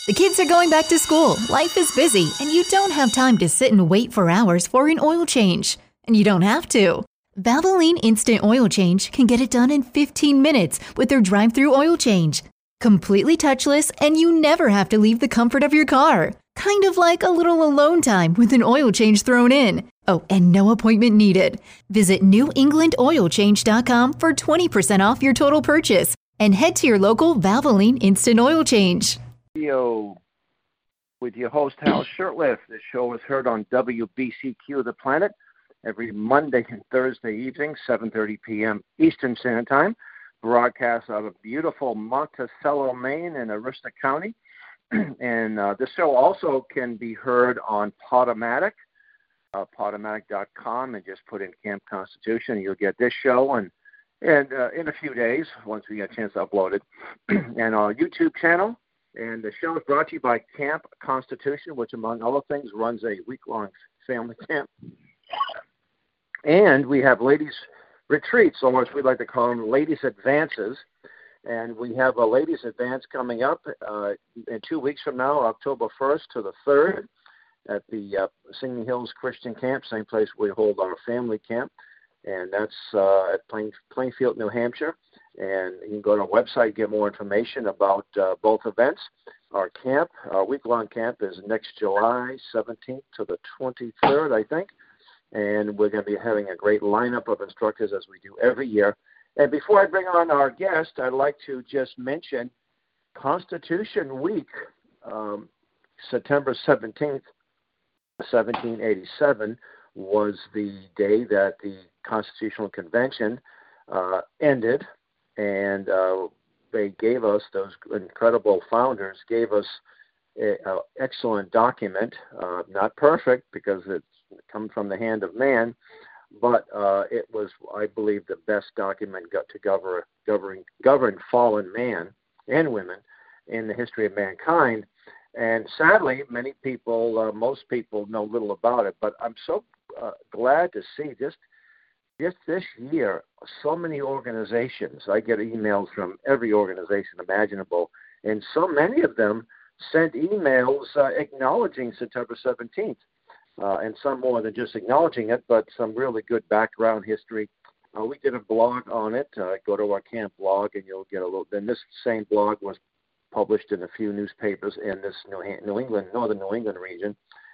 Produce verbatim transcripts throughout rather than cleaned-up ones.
The kids are going back to school, life is busy, and you don't have time to sit and wait for hours for an oil change. And you don't have to. Valvoline Instant Oil Change can get it done in fifteen minutes with their drive-thru oil change. Completely touchless, and you never have to leave the comfort of your car. Kind of like a little alone time with an oil change thrown in. Oh, and no appointment needed. Visit new england oil change dot com for twenty percent off your total purchase. And head to your local Valvoline Instant Oil Change. Video with your host, Hal Shurtleff. This show is heard on W B C Q The Planet every Monday and Thursday evening, seven thirty p.m. Eastern Standard Time. Broadcast out of beautiful Monticello, Maine in Aroostook County. And uh, this show also can be heard on Podomatic, uh, podomatic dot com, and just put in Camp Constitution. You'll get this show and and uh, in a few days, once we get a chance to upload it, and our YouTube channel. And the show is brought to you by Camp Constitution, which, among other things, runs a week-long family camp. And we have ladies' retreats, or as we like to call them, ladies' advances. And we have a ladies' advance coming up uh, in two weeks from now, October first to the third, at the uh, Singing Hills Christian Camp, same place we hold our family camp. And that's uh, at Plain, Plainfield, New Hampshire. And you can go to our website, get more information about uh, both events. Our camp, our week-long camp, is next July seventeenth to the twenty-third, I think. And we're going to be having a great lineup of instructors as we do every year. And before I bring on our guest, I'd like to just mention Constitution Week, um, September seventeenth, seventeen eighty-seven, was the day that the Constitutional Convention uh, ended, and uh, they gave us, those incredible founders gave us an excellent document, uh, not perfect because it's come from the hand of man, but uh, it was, I believe, the best document got to govern, govern, govern fallen man and women in the history of mankind. And sadly, many people, uh, most people know little about it, but I'm so uh, glad to see just, just this year, so many organizations. I get emails from every organization imaginable, and so many of them sent emails uh, acknowledging September seventeenth, uh, and some more than just acknowledging it, but some really good background history. Uh, we did a blog on it. Uh, go to our camp blog, and you'll get a little. Then this same blog was published in a few newspapers in this New, New England, northern New England region.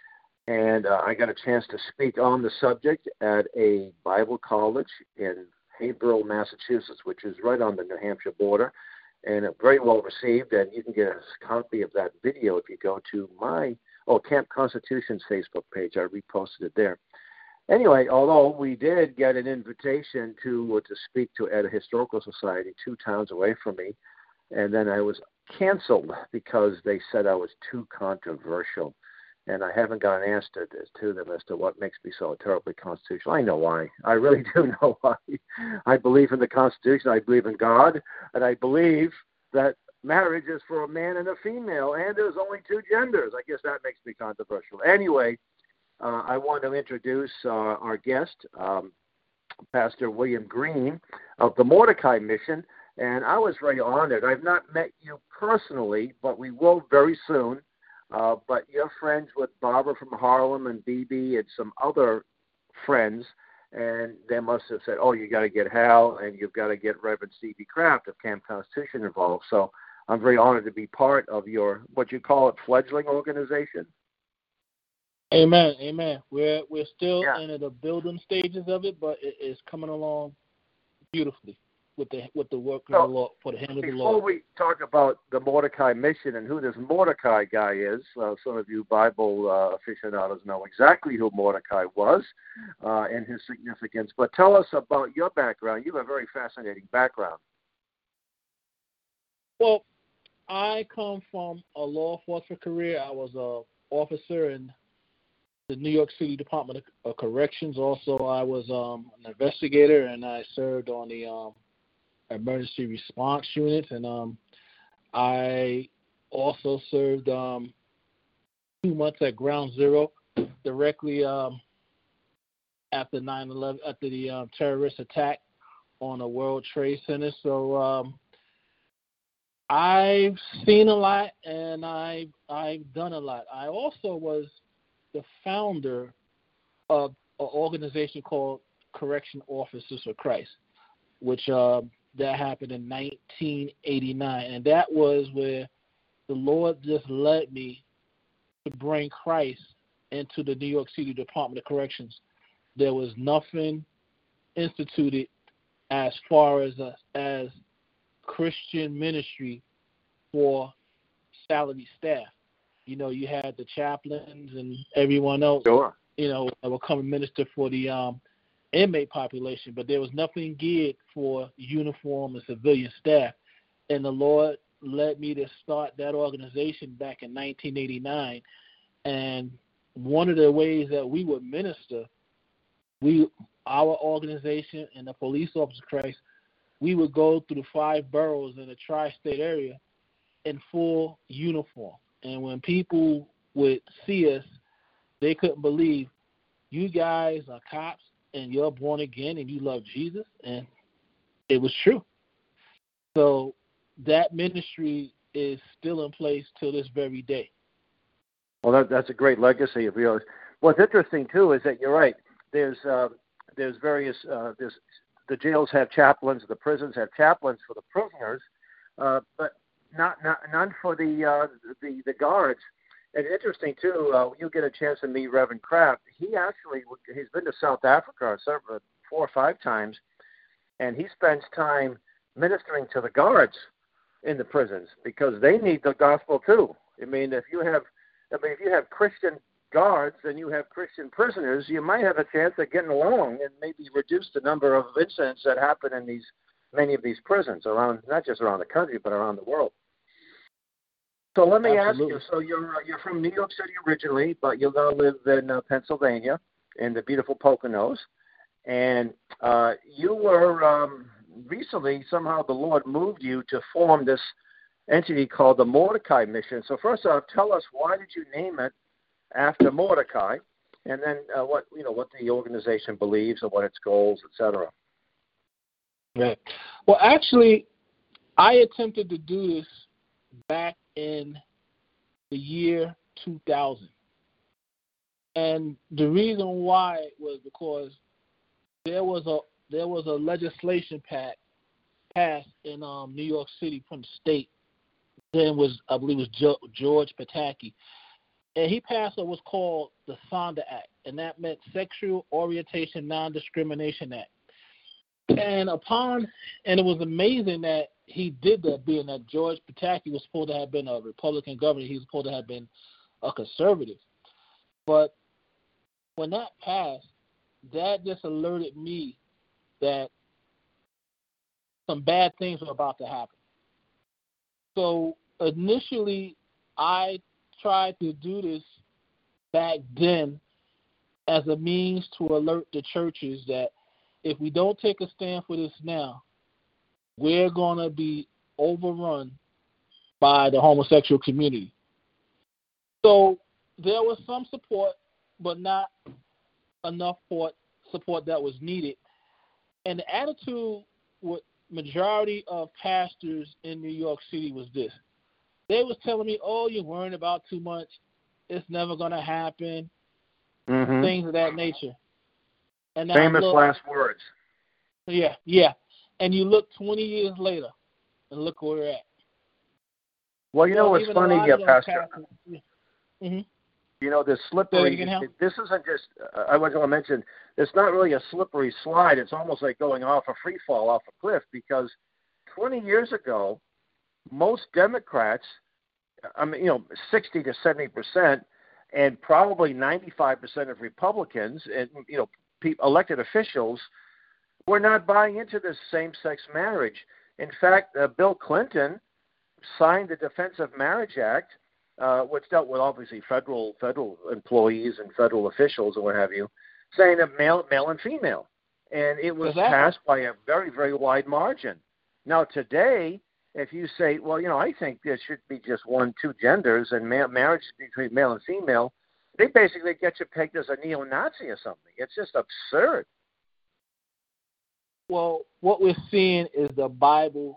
And uh, I got a chance to speak on the subject at a Bible college in Haverhill, Massachusetts, which is right on the New Hampshire border, and very well received. And you can get a copy of that video if you go to my, oh, Camp Constitution's Facebook page. I reposted it there. Anyway, although we did get an invitation to uh, to speak to at a historical society two towns away from me, and then I was canceled because they said I was too controversial. And I haven't got an answer to them as to what makes me so terribly constitutional. I know why. I really do know why. I believe in the Constitution. I believe in God. And I believe that marriage is for a man and a female, and there's only two genders. I guess that makes me controversial. Anyway, uh, I want to introduce uh, our guest, um, Pastor William Green of the Mordecai Mission. And I was very honored. I've not met you personally, but we will very soon. Uh, but you're friends with Barbara from Harlem and B B and some other friends, and they must have said, oh, you got to get Hal, and you've got to get Reverend Stevie Kraft of Camp Constitution involved. So I'm very honored to be part of your, what you call it, fledgling organization. Amen, amen. We're we're still yeah. in the building stages of it, but it is coming along beautifully with the with the work of so, the Lord, for the hand of the Before Lord. we talk about the Mordecai Mission and who this Mordecai guy is, uh, some of you Bible uh, aficionados know exactly who Mordecai was uh, and his significance. But tell us about your background. You have a very fascinating background. Well, I come from a law enforcement career. I was an officer in the New York City Department of Corrections. Also, I was um, an investigator, and I served on the um, emergency response unit, and um, I also served um, two months at Ground Zero, directly um, after nine eleven, after the um, terrorist attack on the World Trade Center. So um, I've seen a lot, and I've, I've done a lot. I also was the founder of an organization called Correction Officers for Christ, which uh, that happened in nineteen eighty-nine. And that was where the Lord just led me to bring Christ into the New York City Department of Corrections. There was nothing instituted as far as a, as Christian ministry for salaried staff. You know, you had the chaplains and everyone else, sure. you know, that would come and minister for the um, inmate population, but there was nothing geared for uniform and civilian staff. And the Lord led me to start that organization back in nineteen eighty-nine. And one of the ways that we would minister, we, our organization and the Police Officers of Christ, we would go through the five boroughs in the tri-state area in full uniform. And when people would see us, they couldn't believe, you guys are cops and you're born again and you love Jesus. And it was true. So that ministry is still in place till this very day. Well, that, that's a great legacy of yours. What's interesting, too, is that you're right. There's uh, there's various, uh, there's, the jails have chaplains, the prisons have chaplains for the prisoners, uh, but not, not none for the, uh, the the guards. And interesting, too, uh, you get a chance to meet Reverend Kraft. He actually, he's been to South Africa several, four or five times, and he spends time ministering to the guards in the prisons because they need the gospel, too. I mean, if you have, I mean, if you have Christian guards and you have Christian prisoners, you might have a chance of getting along and maybe reduce the number of incidents that happen in these many of these prisons around, not just around the country, but around the world. So let me Absolutely. ask you, so you're you're from New York City originally, but you now live in uh, Pennsylvania in the beautiful Poconos, and uh, you were um, recently, somehow the Lord moved you to form this entity called the Mordecai Mission. So first off, tell us, why did you name it after Mordecai, and then uh, what you know what the organization believes and what its goals, et cetera. Right. Well, actually, I attempted to do this back in the year two thousand. And the reason why was because there was a there was a legislation pact passed in um, New York City from the state. Then was I believe it was jo- George Pataki, and he passed what was called the Sonda Act, and that meant Sexual Orientation Non-Discrimination Act. And upon and it was amazing that he did that, being that George Pataki was supposed to have been a Republican governor, he was supposed to have been a conservative. But when that passed, that just alerted me that some bad things were about to happen. So initially, I tried to do this back then as a means to alert the churches that if we don't take a stand for this now, we're going to be overrun by the homosexual community. So there was some support, but not enough support that was needed. And the attitude with majority of pastors in New York City was this. They was telling me, oh, you're worrying about too much. It's never going to happen. Mm-hmm. Things of that nature. And now Famous look, last words. Yeah, yeah. And you look twenty years later, and look where we're at. Well, you so know what's funny here, Pastor? Pastors, yeah. mm-hmm. You know, this slippery, again, this isn't just, uh, I was going to mention, it's not really a slippery slide. It's almost like going off a free fall off a cliff, because twenty years ago, most Democrats, I mean, you know, sixty to seventy percent, and probably ninety-five percent of Republicans and, you know, pe- elected officials were not buying into this same-sex marriage. In fact, uh, Bill Clinton signed the Defense of Marriage Act, uh, which dealt with obviously federal federal employees and federal officials and what have you, saying that male, male and female. And it was exactly. passed by a very, very wide margin. Now, today, if you say, well, you know, I think there should be just one, two genders and ma- marriage between male and female, they basically get you pegged as a neo-Nazi or something. It's just absurd. Well, what we're seeing is the Bible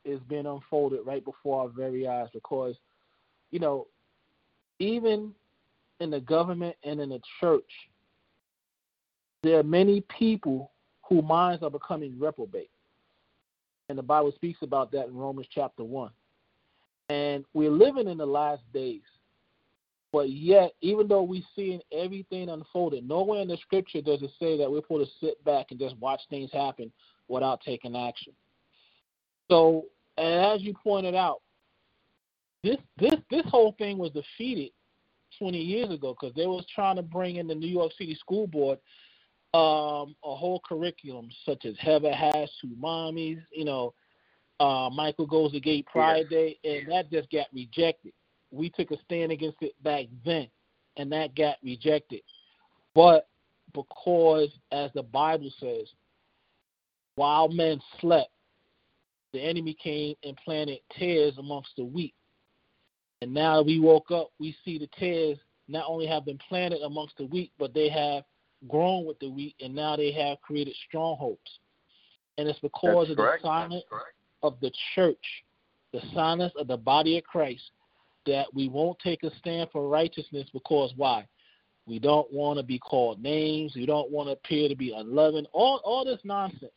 is being unfolded right before our very eyes because, you know, even in the government and in the church, there are many people whose minds are becoming reprobate. And the Bible speaks about that in Romans chapter one. And we're living in the last days. But yet, even though we're seeing everything unfolded, nowhere in the scripture does it say that we're supposed to sit back and just watch things happen without taking action. So, and as you pointed out, this this this whole thing was defeated twenty years ago because they was trying to bring in the New York City School Board um, a whole curriculum such as Heather Has Two Mommies, you know, uh, Michael Goes to Gay Pride Day, and that just got rejected. We took a stand against it back then, and that got rejected. But because, as the Bible says, while men slept, the enemy came and planted tares amongst the wheat. And now that we woke up, we see the tares not only have been planted amongst the wheat, but they have grown with the wheat, and now they have created strongholds. And it's because That's of correct. the silence of the church, the silence of the body of Christ, that we won't take a stand for righteousness because why? We don't want to be called names. We don't want to appear to be unloving. All, all this nonsense.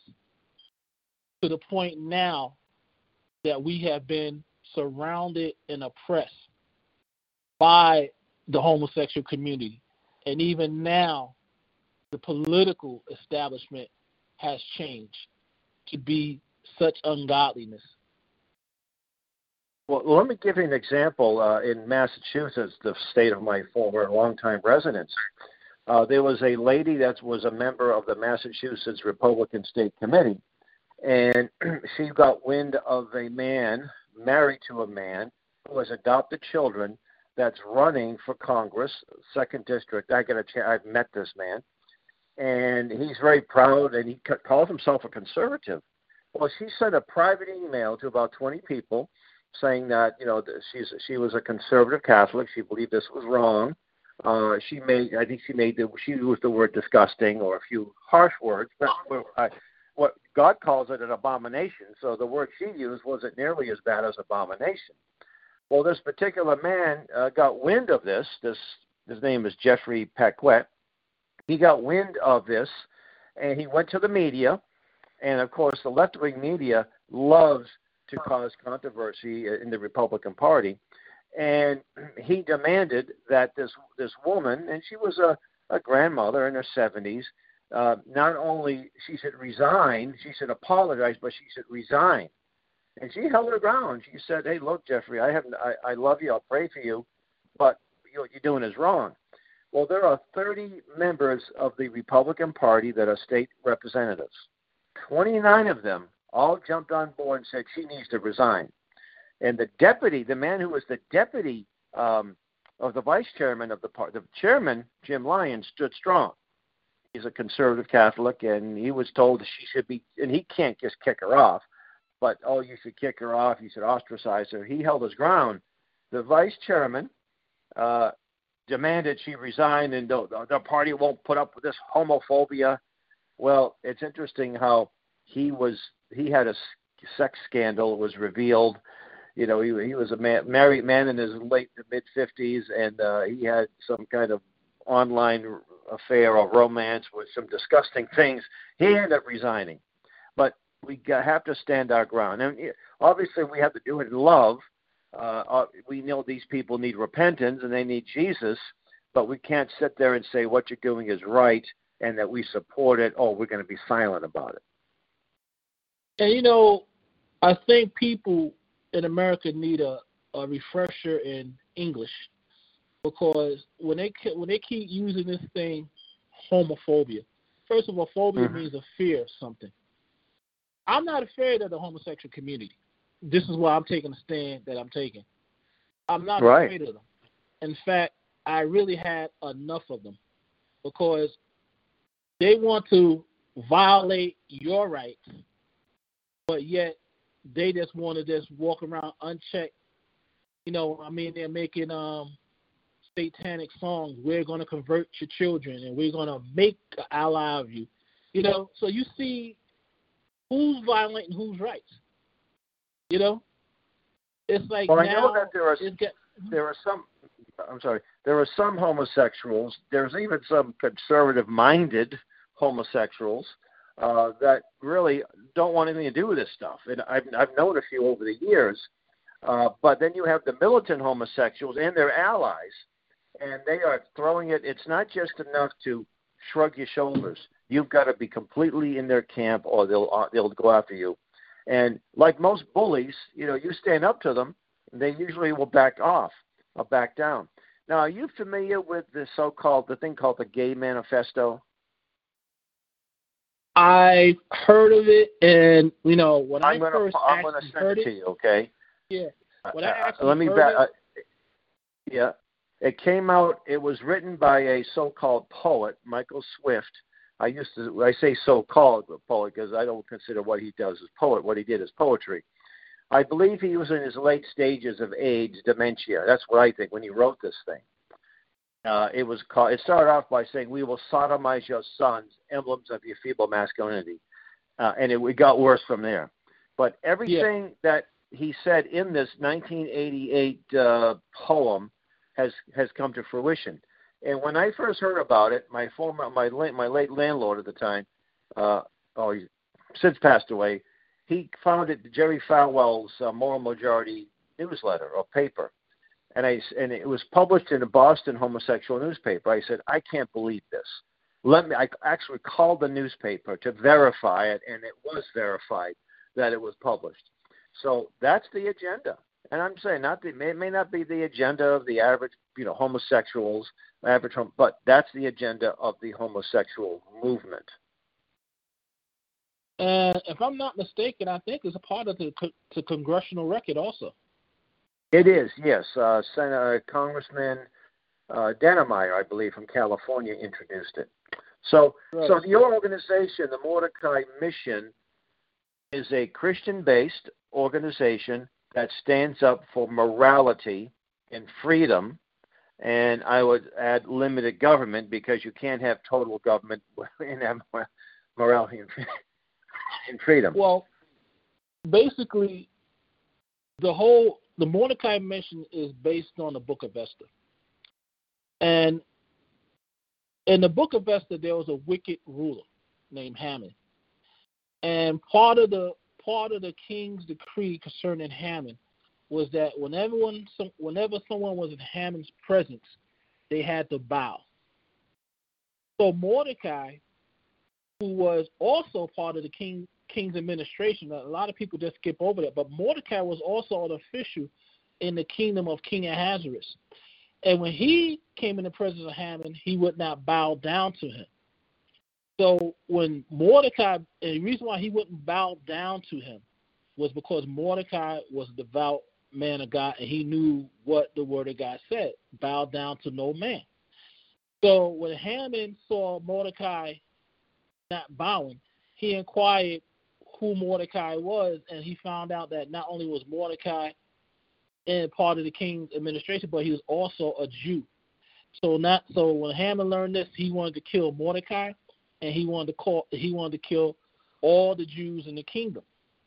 To the point now that we have been surrounded and oppressed by the homosexual community. And even now, the political establishment has changed to be such ungodliness. Well, let me give you an example. Uh, in Massachusetts, the state of my former longtime residence, uh, there was a lady that was a member of the Massachusetts Republican State Committee, and she got wind of a man married to a man who has adopted children that's running for Congress, second district. I get a chance. I've met this man, and he's very proud, and he calls himself a conservative. Well, she sent a private email to about twenty people saying that, you know, she's she was a conservative Catholic. She believed this was wrong. Uh, she made, I think she made the, she used the word disgusting or a few harsh words. But I, what God calls it an abomination. So the word she used wasn't nearly as bad as abomination. Well, this particular man uh, got wind of this. This his name is Jeffrey Paquette. He got wind of this, and he went to the media. And of course, the left-wing media loves to cause controversy in the Republican Party, and he demanded that this this woman, and she was a, a grandmother in her seventies, uh, not only she should resign, she should apologize, but she should resign. And she held her ground. She said, "Hey, look, Jeffrey, I have I, I love you, I'll pray for you, but what you're doing is wrong." Well, there are thirty members of the Republican Party that are state representatives. twenty-nine of them all jumped on board and said she needs to resign. And the deputy, the man who was the deputy um, of the vice chairman of the party, the chairman, Jim Lyons, stood strong. He's a conservative Catholic, and he was told she should be, and he can't just kick her off, but, oh, you should kick her off, you should ostracize her. He held his ground. The vice chairman uh, demanded she resign, and the, the party won't put up with this homophobia. Well, it's interesting how he was, he had a sex scandal. It was revealed. You know, he he was a man, married man in his late to mid fifties, and uh, he had some kind of online affair or romance with some disgusting things. He ended up resigning. But we got, have to stand our ground. And obviously, we have to do it in love. Uh, we know these people need repentance and they need Jesus, but we can't sit there and say what you're doing is right and that we support it. Oh, we're going to be silent about it. And, you know, I think people in America need a, a refresher in English, because when they when they keep using this thing, homophobia, first of all, phobia mm-hmm. means a fear of something. I'm not afraid of the homosexual community. This is why I'm taking a stand that I'm taking. I'm not right. afraid of them. In fact, I really had enough of them, because they want to violate your rights, but yet they just want to just walk around unchecked. You know, I mean, they're making um, satanic songs. We're going to convert your children, and we're going to make an ally of you. You know, so you see who's violating whose rights. You know, it's like well, now I know that there are get, there are some. I'm sorry. There are some homosexuals. There's even some conservative-minded homosexuals uh, that really don't want anything to do with this stuff. And I've I've known a few over the years. Uh, but then you have the militant homosexuals and their allies, and they are throwing it. It's not just enough to shrug your shoulders. You've got to be completely in their camp, or they'll uh, they'll go after you. And like most bullies, you know, you stand up to them, they usually will back off or back down. Now, are you familiar with the so-called the thing called the Gay Manifesto? I heard of it, and you know when I'm I gonna, first I'm going to actually send heard it it to you, okay? Yeah. When Uh, I actually let me heard back. it, Uh, yeah, it came out. It was written by a so-called poet, Michael Swift. I used to. I say so-called poet because I don't consider what he does as poet. What he did is poetry. I believe he was in his late stages of AIDS, dementia. That's what I think when he wrote this thing. Uh, it was called. It started off by saying, "We will sodomize your sons, emblems of your feeble masculinity," uh, and it, it got worse from there. But everything yeah. that he said in this nineteen eighty-eight uh, poem has has come to fruition. And when I first heard about it, my former my late my late landlord at the time, uh, oh, he's since passed away. He founded Jerry Falwell's uh, Moral Majority newsletter or paper, and I and it was published in a Boston homosexual newspaper. I said, I can't believe this. Let me. I actually called the newspaper to verify it, and it was verified that it was published. So that's the agenda. And I'm saying not the, it may not be the agenda of the average, you know, homosexuals, average, but that's the agenda of the homosexual movement. And if I'm not mistaken, I think it's a part of the, the congressional record also. It is, yes. Uh, Senator Congressman uh, Dennemeyer, I believe, from California, introduced it. So, right. so your organization, the Mordecai Mission, is a Christian-based organization that stands up for morality and freedom, and I would add limited government because you can't have total government and have morality and freedom. Well, basically, the whole the Mordecai Mission is based on the Book of Esther, and in the Book of Esther there was a wicked ruler named Haman. And part of the part of the king's decree concerning Haman was that whenever one, whenever someone was in Haman's presence, they had to bow. So Mordecai, who was also part of the king king's administration, a lot of people just skip over that, but Mordecai was also an official in the kingdom of King Ahasuerus. And when he came in the presence of Haman, he would not bow down to him. So when Mordecai, and the reason why he wouldn't bow down to him was because Mordecai was a devout man of God, and he knew what the word of God said, bow down to no man. So when Haman saw Mordecai not bowing, he inquired who Mordecai was, and he found out that not only was Mordecai in part of the king's administration, but he was also a Jew. So not so when Haman learned this, he wanted to kill Mordecai, and he wanted to call he wanted to kill all the Jews in the kingdom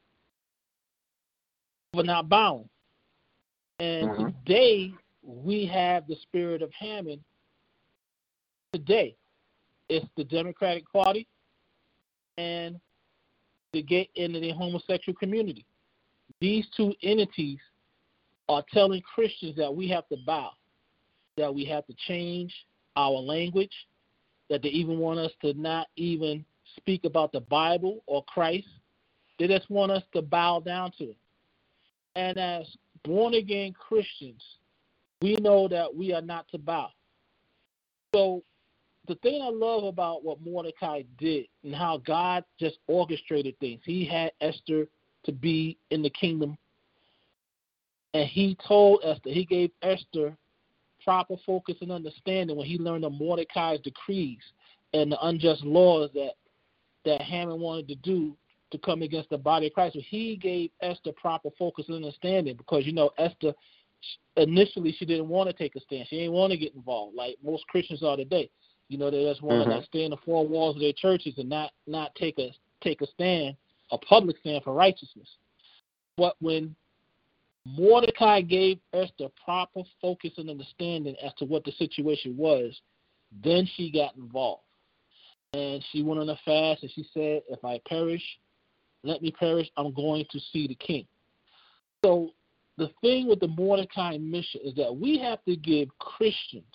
for not bowing. And mm-hmm. today we have the spirit of Haman. Today, it's the Democratic Party and the gay and the homosexual community. These two entities are telling Christians that we have to bow, that we have to change our language, that they even want us to not even speak about the Bible or Christ. They just want us to bow down to it. And as born-again Christians, we know that we are not to bow. So the thing I love about what Mordecai did and how God just orchestrated things, he had Esther to be in the kingdom, and he told Esther, he gave Esther proper focus and understanding when he learned of Mordecai's decrees and the unjust laws that, that Haman wanted to do to come against the body of Christ. So he gave Esther proper focus and understanding because, you know, Esther, initially she didn't want to take a stand. She didn't want to get involved like most Christians are today. You know, they just want mm-hmm. to stay in the four walls of their churches and not, not take a take a stand, a public stand for righteousness. But when Mordecai gave Esther proper focus and understanding as to what the situation was, then she got involved. And she went on a fast, and she said, if I perish, let me perish, I'm going to see the king. So the thing with the Mordecai mission is that we have to give Christians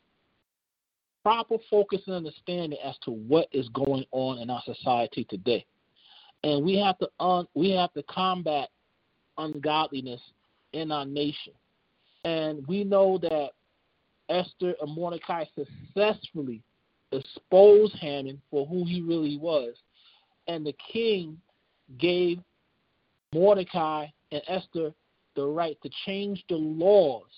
proper focus and understanding as to what is going on in our society today. And we have to un- we have to combat ungodliness in our nation. And we know that Esther and Mordecai successfully exposed Haman for who he really was. And the king gave Mordecai and Esther the right to change the laws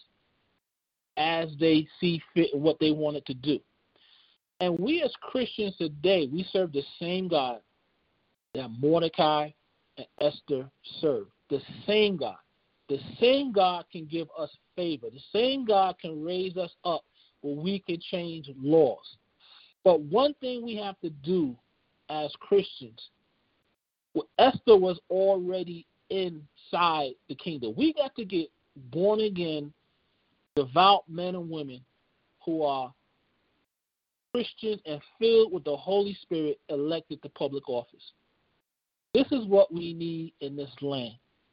as they see fit what they wanted to do. And we as Christians today, we serve the same God that Mordecai and Esther served. The same God. The same God can give us favor. The same God can raise us up where we can change laws. But one thing we have to do as Christians, well, Esther was already inside the kingdom. We got to get born again, devout men and women who are Christians and filled with the Holy Spirit elected to public office. This is what we need in this land.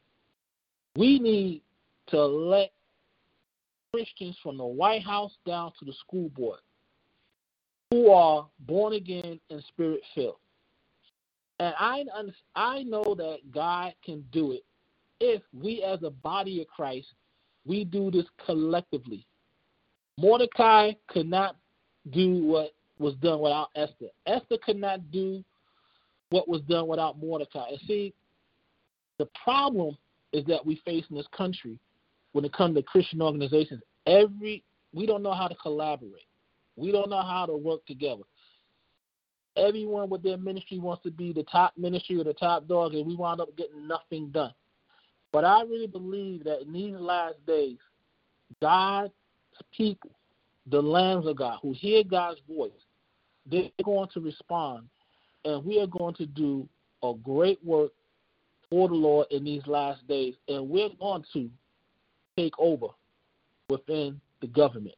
We need to elect Christians from the White House down to the school board who are born again and spirit filled. And I, I know that God can do it if we as a body of Christ, we do this collectively. Mordecai could not do what was done without Esther. Esther could not do what was done without Mordecai. And see, the problem is that we face in this country when it comes to Christian organizations. Every we don't know how to collaborate. We don't know how to work together. Everyone with their ministry wants to be the top ministry or the top dog, and we wind up getting nothing done. But I really believe that in these last days, God's people, the lambs of God, who hear God's voice, they're going to respond, and we are going to do a great work for the Lord in these last days, and we're going to take over within the government.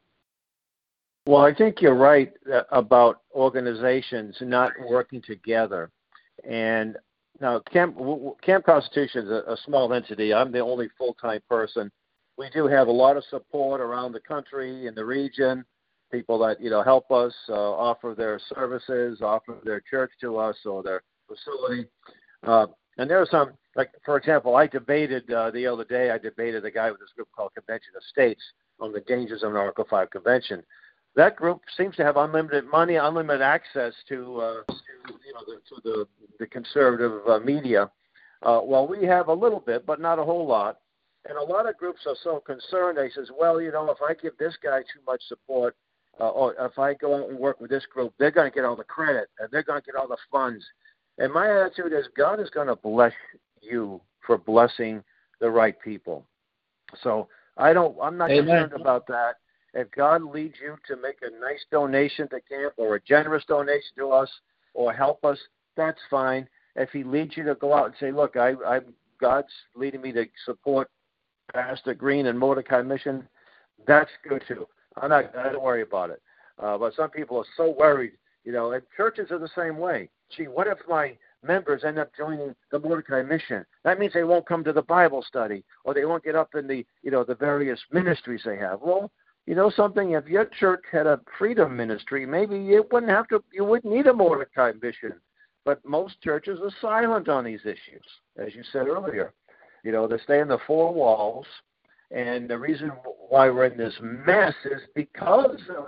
Well, I think you're right about organizations not working together. And now, Camp, Camp Constitution is a, a small entity. I'm the only full-time person. We do have a lot of support around the country, in the region, people that, you know, help us, uh, offer their services, offer their church to us or their facility. Uh, and there are some, like, for example, I debated uh, the other day, I debated a guy with this group called Convention of States on the dangers of an Article five convention. That group seems to have unlimited money, unlimited access to, uh, to you know, the, to the, the conservative uh, media. Uh, well, we have a little bit, but not a whole lot. And a lot of groups are so concerned. They says, well, you know, if I give this guy too much support, uh, or if I go out and work with this group, they're going to get all the credit and they're going to get all the funds. And my attitude is God is going to bless you for blessing the right people. So I don't, I'm not Amen. concerned about that. If God leads you to make a nice donation to camp or a generous donation to us or help us, that's fine. If he leads you to go out and say, look, I, I God's leading me to support Pastor Green and Mordecai Mission, that's good too. I'm not, I don't worry about it. Uh, but some people are so worried, you know, and churches are the same way. Gee, what if my members end up joining the Mordecai Mission? That means they won't come to the Bible study or they won't get up in the, you know, the various ministries they have. Well, you know something, if your church had a freedom ministry, maybe you wouldn't have to, you wouldn't need a Mordecai Mission. But most churches are silent on these issues, as you said earlier. You know, they stay in the four walls, and the reason why we're in this mess is because of,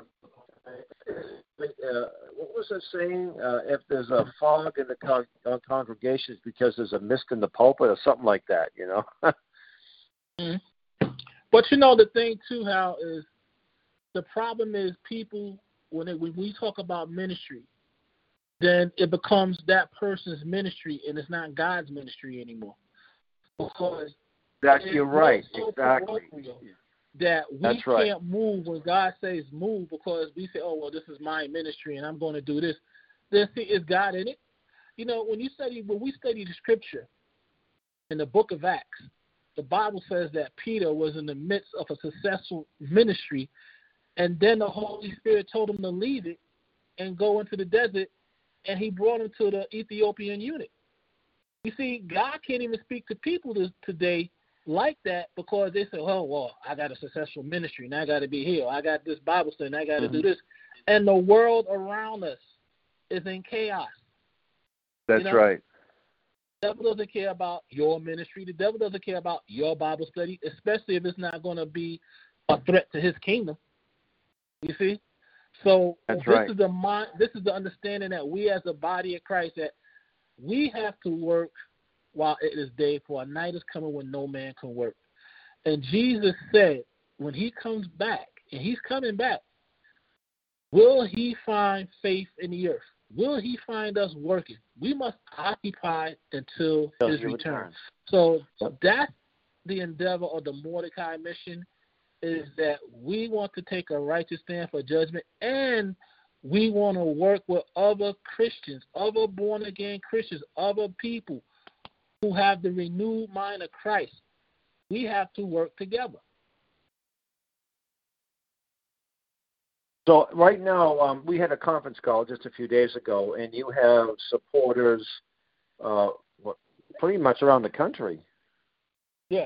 uh, what was it saying? Uh, if there's a fog in the con- uh, congregation, it's because there's a mist in the pulpit or something like that, you know? mm-hmm. But, you know, the thing, too, Hal, is the problem is people, when, they, when we talk about ministry, then it becomes that person's ministry, and it's not God's ministry anymore. Because that's you're right, so exactly. That we that's right. can't move when God says move because we say, oh, well, this is my ministry and I'm going to do this. Then see, is God in it? You know, when you study, when we study the scripture, in the book of Acts, the Bible says that Peter was in the midst of a successful ministry, and then the Holy Spirit told him to leave it and go into the desert, and he brought him to the Ethiopian eunuch. You see, God can't even speak to people this, today like that because they say, oh, well, I got a successful ministry, and I got to be here. I got this Bible study, and I got to mm-hmm. do this. And the world around us is in chaos. That's you know? right. The devil doesn't care about your ministry. The devil doesn't care about your Bible study, especially if it's not going to be a threat to his kingdom. You see? So That's this right. is the mind, this is the understanding that we as the body of Christ, that we have to work while it is day, for a night is coming when no man can work. And Jesus said, when he comes back, and he's coming back, will he find faith in the earth? Will he find us working? We must occupy until his return. return. So that's the endeavor of the Mordecai mission, is that we want to take a righteous stand for judgment, and we want to work with other Christians, other born-again Christians, other people who have the renewed mind of Christ. We have to work together. So right now, um, we had a conference call just a few days ago, and you have supporters uh, pretty much around the country. Yes.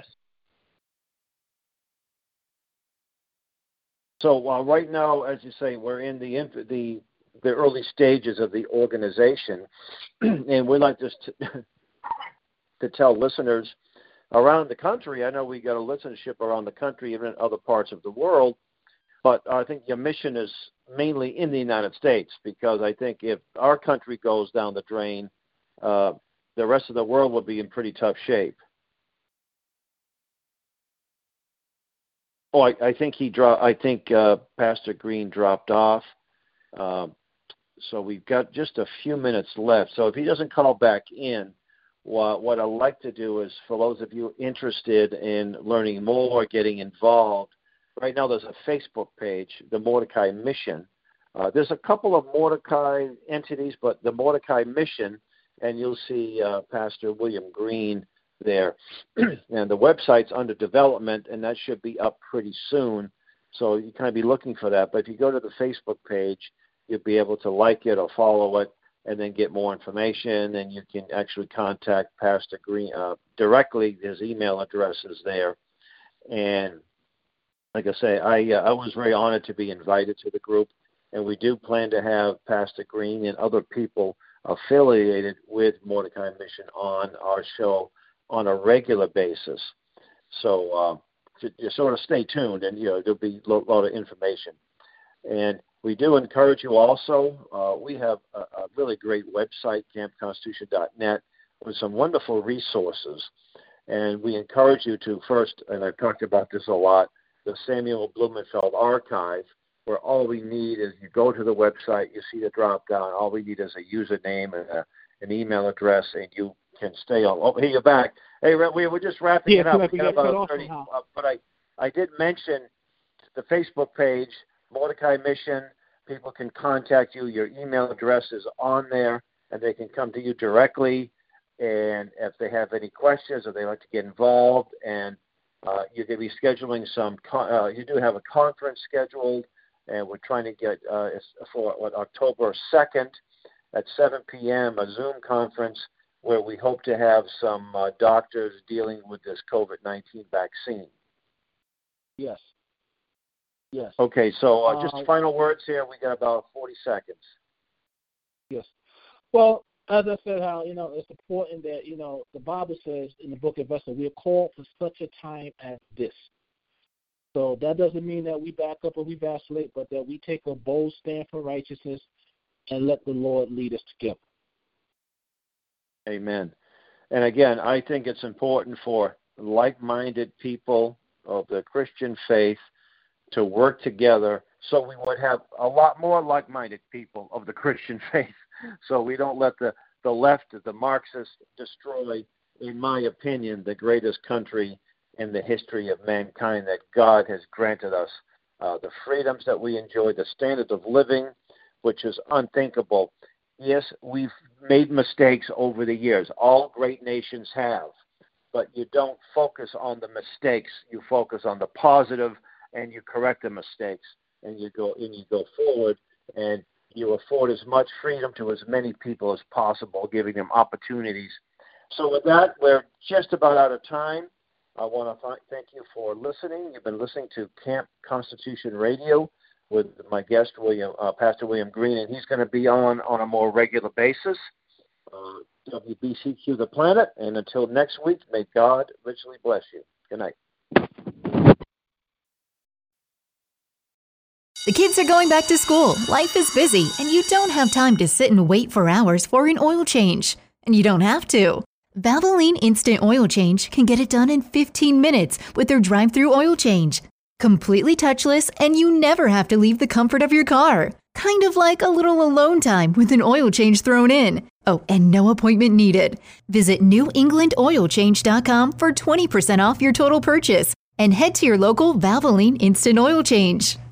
So uh, right now, as you say, we're in the inf- the the early stages of the organization, and we'd like just to, to tell listeners around the country. I know we got a listenership around the country, even in other parts of the world. But I think your mission is mainly in the United States, because I think if our country goes down the drain, uh, the rest of the world will be in pretty tough shape. Oh, I, I think he dro- I think uh, Pastor Green dropped off. Uh, so we've got just a few minutes left. So if he doesn't call back in, what, what I'd like to do is, for those of you interested in learning more, getting involved, right now there's a Facebook page, the Mordecai Mission. Uh, there's a couple of Mordecai entities, but the Mordecai Mission, and you'll see uh, Pastor William Green there. And the website's under development, and that should be up pretty soon. So you kind of be looking for that. But if you go to the Facebook page, you'll be able to like it or follow it and then get more information. And you can actually contact Pastor Green uh, directly. His email address is there. And like I say, I uh, I was very honored to be invited to the group, and we do plan to have Pastor Green and other people affiliated with Mordecai Mission on our show on a regular basis. So uh, to, to sort of stay tuned, and you know there'll be a lot of information. And we do encourage you also. Uh, we have a, a really great website, camp constitution dot net, with some wonderful resources. And we encourage you to first, and I've talked about this a lot, the Samuel Blumenfeld Archive, where all we need is you go to the website, you see the drop down, all we need is a username and a, an email address, and you can stay on. Oh, hey, you're back. Hey, we were just wrapping yeah, it up. We got about thirty, uh, but I, I did mention the Facebook page, Mordecai Mission. People can contact you. Your email address is on there, and they can come to you directly. And if they have any questions or they like to get involved, and uh, you're going to be scheduling some, con- uh, you do have a conference scheduled, and we're trying to get uh, for what, October second at seven p.m., a Zoom conference where we hope to have some uh, doctors dealing with this COVID nineteen vaccine. Yes. Yes. Okay, so uh, just uh, final words here. We got about forty seconds. Yes. Well, as I said, how, you know, it's important that, you know, the Bible says in the book of Esther, we are called for such a time as this. So that doesn't mean that we back up or we vacillate, but that we take a bold stand for righteousness and let the Lord lead us together. Amen. And again, I think it's important for like-minded people of the Christian faith to work together so we would have a lot more like-minded people of the Christian faith, so we don't let the, the left, the Marxists, destroy, in my opinion, the greatest country in the history of mankind that God has granted us. Uh, the freedoms that we enjoy, the standard of living, which is unthinkable. Yes, we've made mistakes over the years. All great nations have. but you don't focus on the mistakes. You focus on the positive, and you correct the mistakes, and you go and you go forward, and you afford as much freedom to as many people as possible, giving them opportunities. So with that, we're just about out of time. I want to th- thank you for listening. You've been listening to Camp Constitution Radio with my guest, William, uh, Pastor William Green, and he's going to be on on a more regular basis. Uh, W B C Q The Planet, and until next week, may God richly bless you. Good night. The kids are going back to school, life is busy, and you don't have time to sit and wait for hours for an oil change. And you don't have to. Valvoline Instant Oil Change can get it done in fifteen minutes with their drive-through oil change. Completely touchless, and you never have to leave the comfort of your car. Kind of like a little alone time with an oil change thrown in. Oh, and no appointment needed. Visit new england oil change dot com for twenty percent off your total purchase and head to your local Valvoline Instant Oil Change.